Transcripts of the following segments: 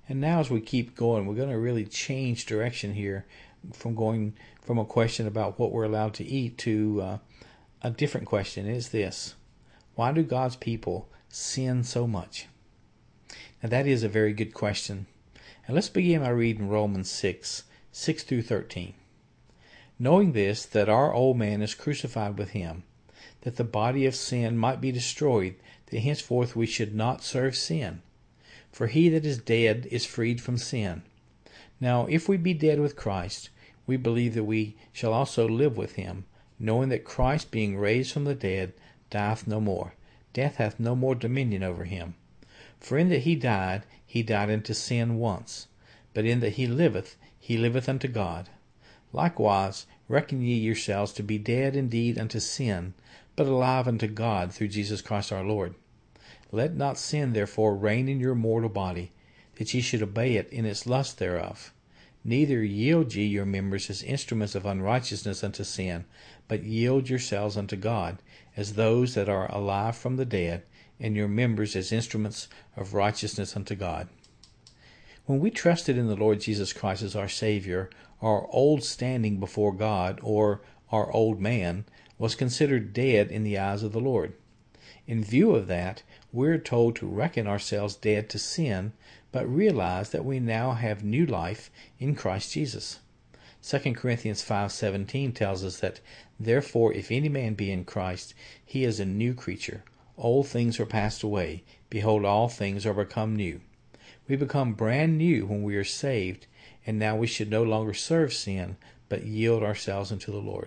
And now as we keep going, we're going to really change direction here from going from a question about what we're allowed to eat to a different question. Is this: why do God's people sin so much? Now that is a very good question. And let's begin by reading Romans 6 through 13. Knowing this, that our old man is crucified with him, that the body of sin might be destroyed, that henceforth we should not serve sin. For he that is dead is freed from sin. Now if we be dead with Christ, we believe that we shall also live with him, knowing that Christ, being raised from the dead, dieth no more. Death hath no more dominion over him. For in that he died unto sin once, but in that he liveth unto God. Likewise reckon ye yourselves to be dead indeed unto sin, but alive unto God through Jesus Christ our Lord. Let not sin therefore reign in your mortal body, that ye should obey it in its lust thereof. Neither yield ye your members as instruments of unrighteousness unto sin, but yield yourselves unto God, as those that are alive from the dead, and your members as instruments of righteousness unto God. When we trusted in the Lord Jesus Christ as our Savior, our old standing before God, or our old man, was considered dead in the eyes of the Lord. In view of that, we're told to reckon ourselves dead to sin, but realize that we now have new life in Christ Jesus. 2 Corinthians 5:17 tells us that, therefore, if any man be in Christ, he is a new creature. Old things are passed away. Behold, all things are become new. We become brand new when we are saved, and now we should no longer serve sin, but yield ourselves unto the Lord.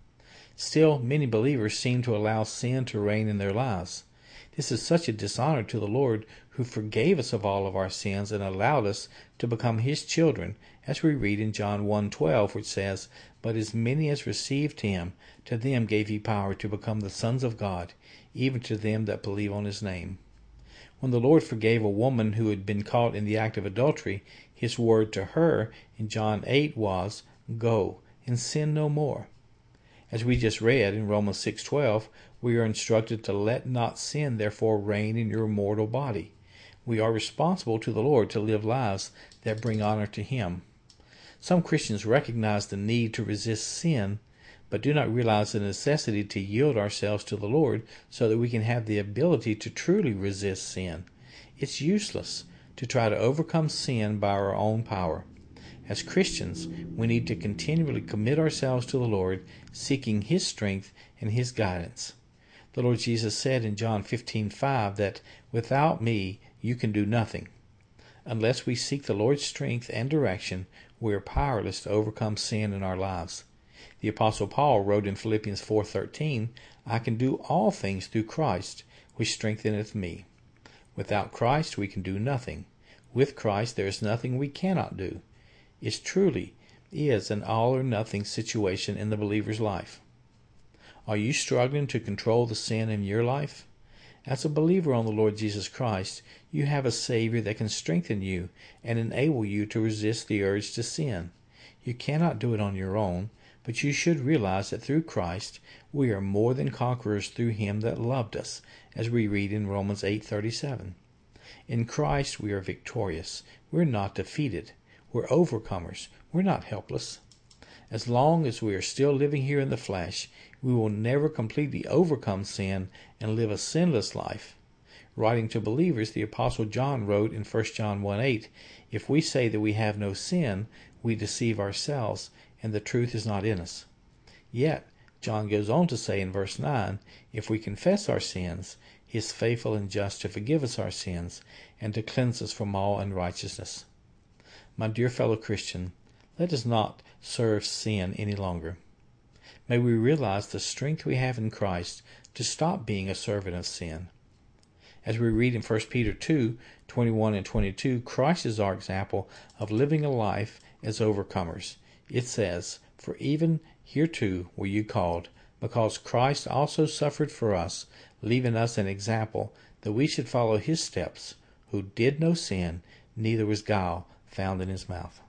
Still, many believers seem to allow sin to reign in their lives. This is such a dishonor to the Lord, who forgave us of all of our sins and allowed us to become his children, as we read in John 1:12, which says, But as many as received him, to them gave he power to become the sons of God, even to them that believe on his name. When the Lord forgave a woman who had been caught in the act of adultery, his word to her in John 8 was, Go, and sin no more. As we just read in Romans 6:12, we are instructed to let not sin therefore reign in your mortal body. We are responsible to the Lord to live lives that bring honor to him. Some Christians recognize the need to resist sin, but do not realize the necessity to yield ourselves to the Lord so that we can have the ability to truly resist sin. It's useless to try to overcome sin by our own power. As Christians, we need to continually commit ourselves to the Lord, seeking his strength and his guidance. The Lord Jesus said in John 15:5 that without me you can do nothing. Unless we seek the Lord's strength and direction, we are powerless to overcome sin in our lives. The Apostle Paul wrote in Philippians 4:13, I can do all things through Christ, which strengtheneth me. Without Christ we can do nothing. With Christ there is nothing we cannot do. It truly is an all or nothing situation in the believer's life. Are you struggling to control the sin in your life? As a believer on the Lord Jesus Christ, you have a Savior that can strengthen you and enable you to resist the urge to sin. You cannot do it on your own, but you should realize that through Christ we are more than conquerors through him that loved us, as we read in Romans 8:37. In Christ we are victorious. We're not defeated. We're overcomers. We're not helpless. As long as we are still living here in the flesh, we will never completely overcome sin and live a sinless life. Writing to believers, the Apostle John wrote in 1 John 1:8, If we say that we have no sin, we deceive ourselves, and the truth is not in us. Yet, John goes on to say in verse 9, If we confess our sins, he is faithful and just to forgive us our sins and to cleanse us from all unrighteousness. My dear fellow Christian, let us not serve sin any longer. May we realize the strength we have in Christ to stop being a servant of sin. As we read in 1 Peter 2:21 and 22, Christ is our example of living a life as overcomers. It says, For even hereto were you called, because Christ also suffered for us, leaving us an example, that we should follow his steps, who did no sin, neither was guile found in his mouth.